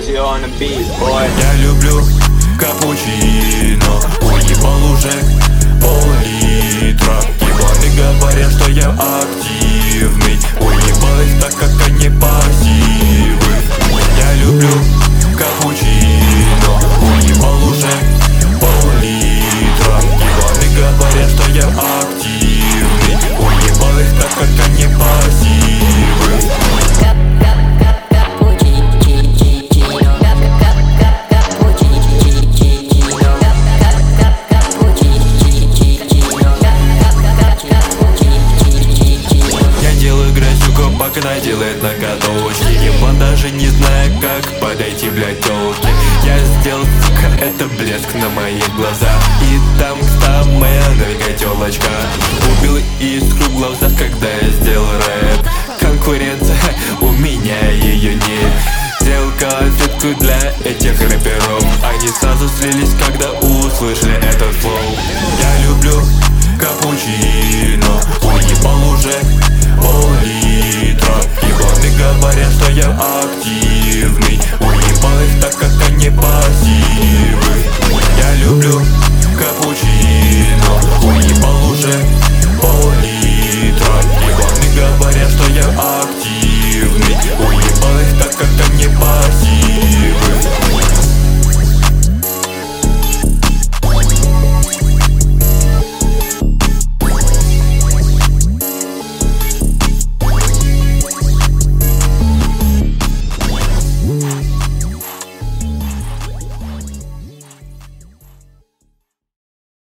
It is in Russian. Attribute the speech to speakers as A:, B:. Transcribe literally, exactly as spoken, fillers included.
A: Uzi on the beat, boy.
B: Я люблю капучино, уебал уже пол-литра. Ебаны говорят, что я активный, уебал их, так как они пассивы. Я люблю капучино, уебал уже пол-литра. Ебаны говорят, что я активный, уебал их, так как они пассивы. Она делает ноготочки, ебан, даже не зная, как подойти, блядь, тёлке. Я сделал, сука, это блеск на моих глазах. И там самая новенькая тёлочка убила искру в глазах, когда я сделал рэп. Конкуренция, у меня её нет. Сделал конфетку для этих рэперов. Они сразу слились, когда услышали этот флоу. Я люблю капучино, уебал уже пол-литра. Ебаны говорят, что я активный, уебал их, так как они пассивы.